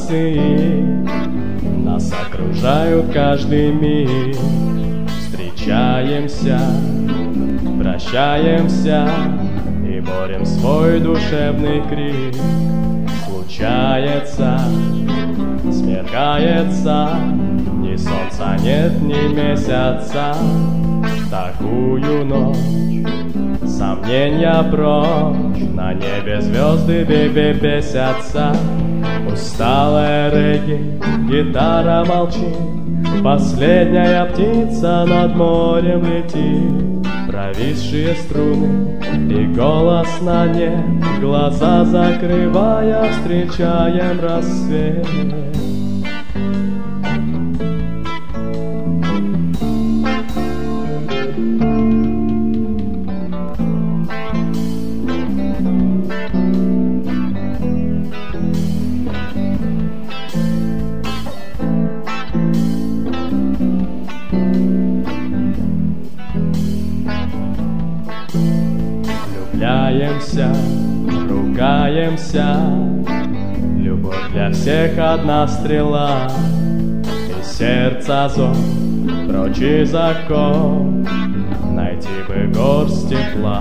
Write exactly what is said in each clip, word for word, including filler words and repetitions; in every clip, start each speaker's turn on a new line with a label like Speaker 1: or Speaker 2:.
Speaker 1: вибрации нас окружают каждый миг. Встречаемся, прощаемся и борем свой душевный крик. Случается, смеркается, ни солнца нет, ни месяца. Такую ночь сомнения прочь, на небе звезды бе-бе-бесятся. Усталая регги, гитара молчит, последняя птица над морем летит. Провисшие струны и голос на нет, глаза закрывая, встречаем рассвет. Влюбляемся, ругаемся, любовь для всех одна стрела. И сердце зов, прочь из оков, найти бы горсть тепла.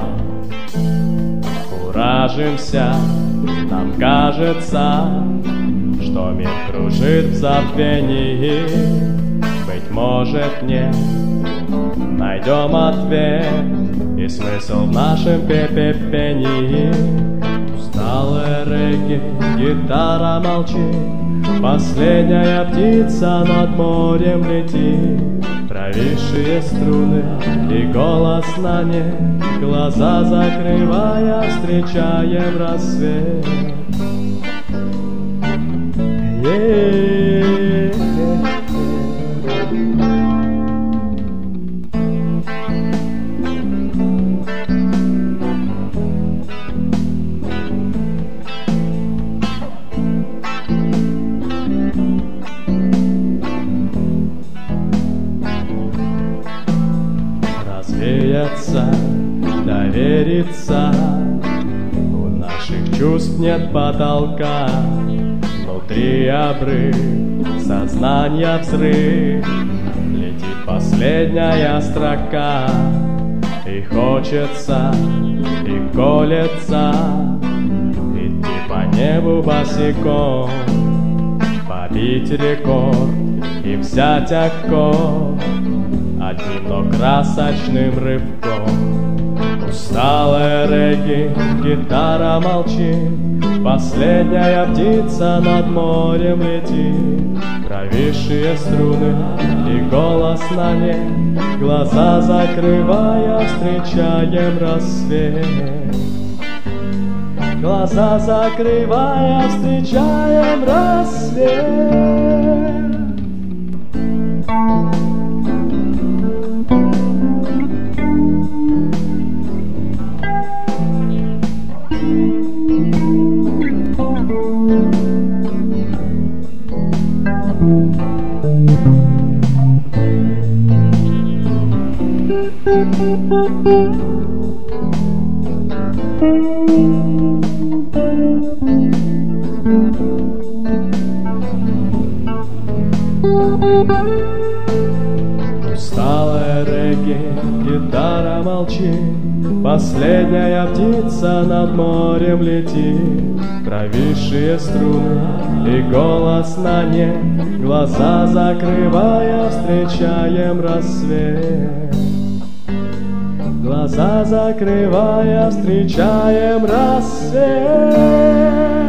Speaker 1: Куражимся, нам кажется, что мир кружит в забвении. Быть может, нет, найдем ответ и смысл в нашем пе-пе-пении. Усталая регги, гитара молчит, последняя птица над морем летит. Провисшие струны и голос на нет, глаза закрывая, встречаем рассвет. Yeah. Развеяться, довериться, у наших чувств нет потолка. Внутри обрыв, сознание взрыв, летит последняя строка. И хочется, и колется идти по небу босиком, побить рекорд и взять аккорд одним, но красочным рывком. Усталая регги, гитара молчит, последняя птица над морем летит. Провисшие струны и голос на нет, глаза закрывая, встречаем рассвет. Глаза закрывая, встречаем рассвет. Усталая регги, гитара молчит, последняя птица над морем летит. Провисшие струны и голос на нет, глаза закрывая, встречаем рассвет. Глаза закрывая, встречаем рассвет.